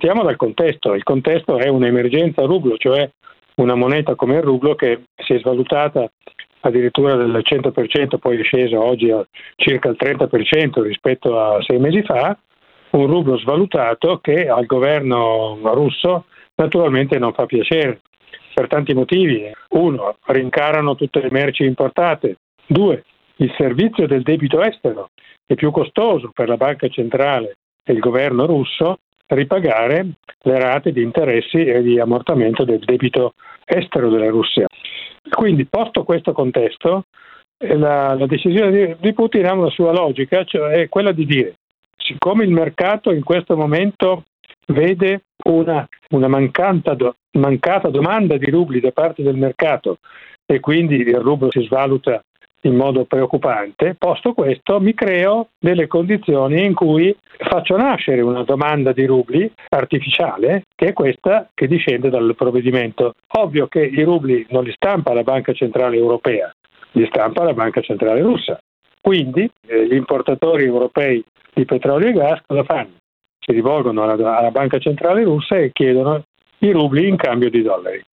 partiamo dal contesto. Il contesto è un'emergenza rublo, cioè una moneta come il rublo che si è svalutata addirittura del 100%, poi è scesa oggi a circa il 30% rispetto a 6 mesi fa, un rublo svalutato che al governo russo naturalmente non fa piacere per tanti motivi. Uno, rincarano tutte le merci importate. Due, il servizio del debito estero è più costoso per la banca centrale e il governo russo ripagare le rate di interessi e di ammortamento del debito estero della Russia. Quindi, posto questo contesto, la decisione di Putin ha una sua logica, cioè quella di dire: siccome il mercato in questo momento vede una mancata domanda di rubli da parte del mercato e quindi il rublo si svaluta in modo preoccupante, posto questo mi creo delle condizioni in cui faccio nascere una domanda di rubli artificiale, che è questa che discende dal provvedimento. Ovvio che i rubli non li stampa la Banca Centrale Europea, li stampa la Banca Centrale Russa. Quindi gli importatori europei di petrolio e gas cosa fanno? Si rivolgono alla Banca Centrale Russa e chiedono i rubli in cambio di dollari.